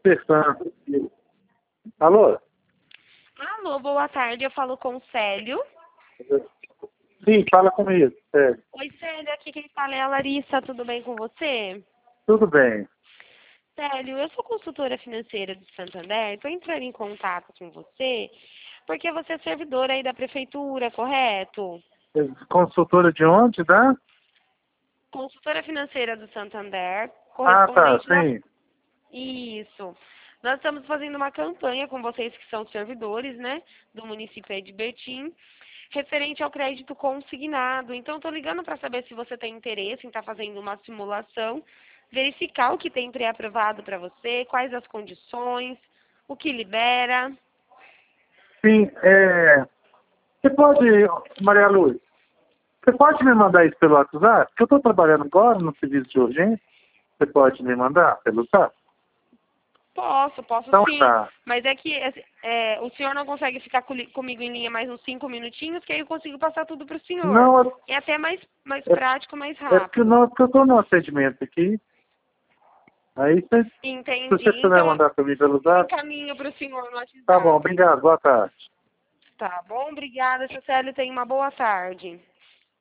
Pensando. Alô? Alô, boa tarde. Eu falo com o Célio. Sim, fala comigo. Oi, Célio. Aqui quem fala é a Larissa. Tudo bem com você? Tudo bem. Célio, eu sou consultora financeira do Santander. Estou entrando em contato com você porque você é servidora aí da prefeitura, correto? Consultora de onde, né? Consultora financeira do Santander, Ah, tá, correspondente na... sim. Isso. Nós estamos fazendo uma campanha com vocês que são servidores, né, do município aí de Betim, referente ao crédito consignado. Então, estou ligando para saber se você tem interesse em estar fazendo uma simulação, verificar o que tem pré-aprovado para você, quais as condições, o que libera. Sim, você pode, Maria Luz, você pode me mandar isso pelo WhatsApp? Porque eu estou trabalhando agora no serviço de urgência. Você pode me mandar pelo WhatsApp? Posso Então sim. tá. Mas é que o senhor não consegue ficar comigo em linha mais uns 5 minutinhos, que aí eu consigo passar tudo para o senhor. Não, É até mais é, prático, mais porque rápido. não, porque eu estou no atendimento aqui. Aí se Entendi. você puder Então, mandar para mim pelo eu WhatsApp, encaminho para o senhor no tá bom, WhatsApp. obrigado, boa tarde. Tá bom? Obrigada, Cecília. Tenha uma boa tarde.